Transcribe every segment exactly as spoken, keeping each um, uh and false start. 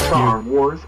Star Wars.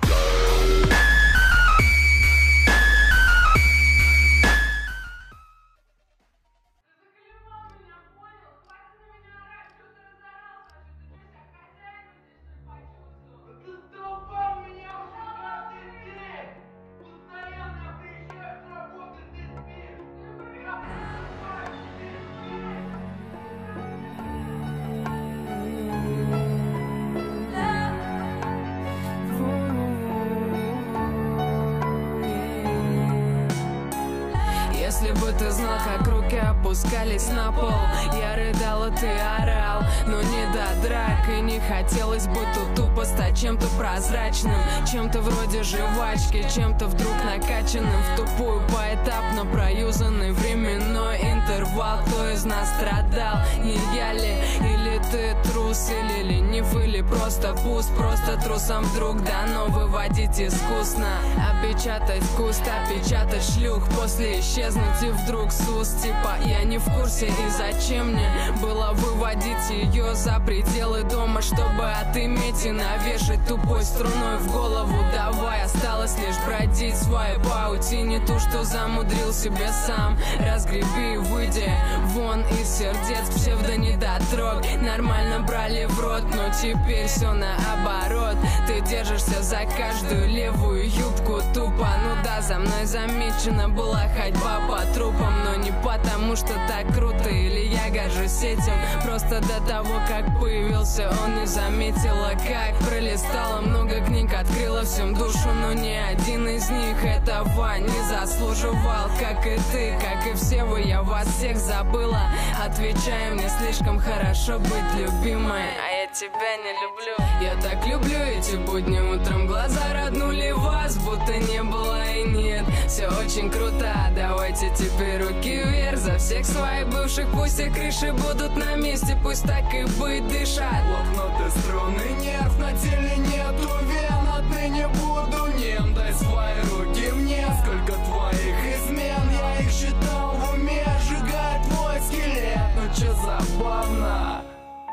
Если бы ты знал, как руки опускались на пол, я рыдал, и ты орал, но не до драк. И не хотелось бы тут тупо стать чем-то прозрачным, чем-то вроде жвачки, чем-то вдруг накачанным в тупую поэтапно проюзанный временной интервал. Кто из нас страдал, не я ли? Или ты трус, или ленив, или просто пуст? Просто трусом вдруг дано выводить искусно, опечатать куст, опечатать шлюх, после исчезнуть и вдруг с уст типа я не в курсе. И зачем мне было выводить ее за пределы дома, чтобы отыметь и навешать тупой струной в голову? Давай, осталось лишь бродить в своей паутине, ту, что замудрил себе сам. Разгреби и выйди вон из сердец псевдонедотрог. Нормально брали в рот, но теперь все наоборот. Ты держишься за каждую левую юбку тупо. Ну да, за мной замечена была ходьба по трупам, но не потому, что так круто или я горжусь этим. Просто до того, как появился он, не заметила, как пролистала много книг, открыла всем душу, но ни один из них этого не заслуживал. Как и ты, как и все вы, я вас всех забыла. Отвечай мне, слишком хорошо быть любимой, а я тебя не люблю. Я так люблю эти будни, утром глаза роднули вас, будто не было и нет. Все очень круто, давайте теперь руки вверх за всех своих бывших. Пусть все крыши будут на месте, пусть так и быть, дышат. Лопнуты струны, нерв, на теле нету вен. Отныне буду нем, дай свои руки мне. Сколько твоих измен, я их считал в уме. Сжигает твой скелет, ну че забавно.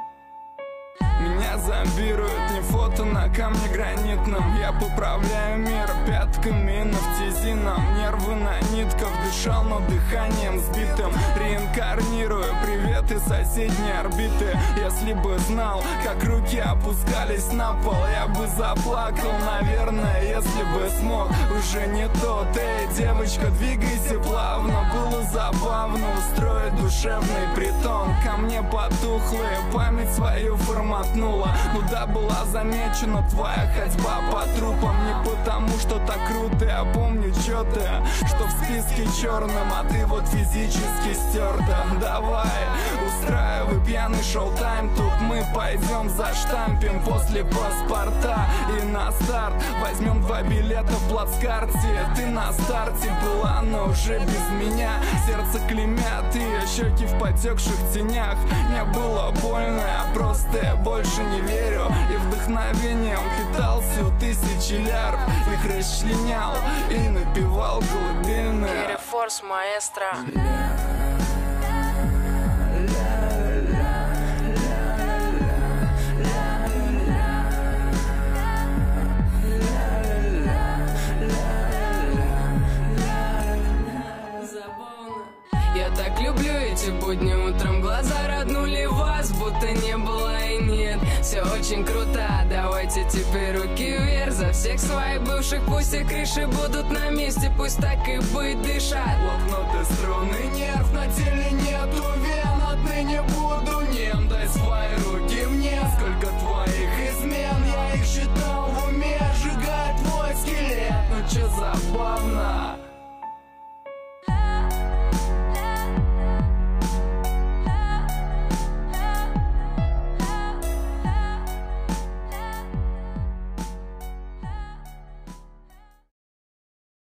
Меня зомбирует не фото на камне гранитном. Я поправляю мир пятками нафтизином. Нервы на нитках, дышал, но дыханием сбитым. Реинкарнирую привет из соседней орбиты. Если бы знал, как руки опускались на пол, я бы заплакал, наверное, если бы смог. Уже не тот, эй, девочка, двигайся плавно. Было забавно устроить душевный притон. Ко мне потухлые, память свою форматнула. Ну да, была замечена твоя ходьба по трупам. Не потому, что так круто, я помню чё-то, что в списке черном, а ты вот физически стерта. Давай, устраивай пьяный шоу-тайм. Тут мы пойдем заштампим после паспорта. И на старт возьмем два билета в плацкарте. Ты на старте была, но уже без меня. Сердце клеймят и щеки в потекших тенях. Мне было больно, а просто я больше не верю. И вдохновением питался у тысячи лярв. Их расчленял и напевал колыбельные. Кирифорс, маэстро. Я так люблю эти будни, утром глаза роднули вас, будто не было и нет. Все очень круто, давайте теперь руки вверх за всех своих бывших. Пусть все крыши будут на месте, пусть так и быть, дышат. Лопнуты струны, нерв, на теле нету вен. Отныне буду нем, дай свои руки мне. Сколько твоих измен, я их считал в уме. Сжигает твой скелет, ну че забавно.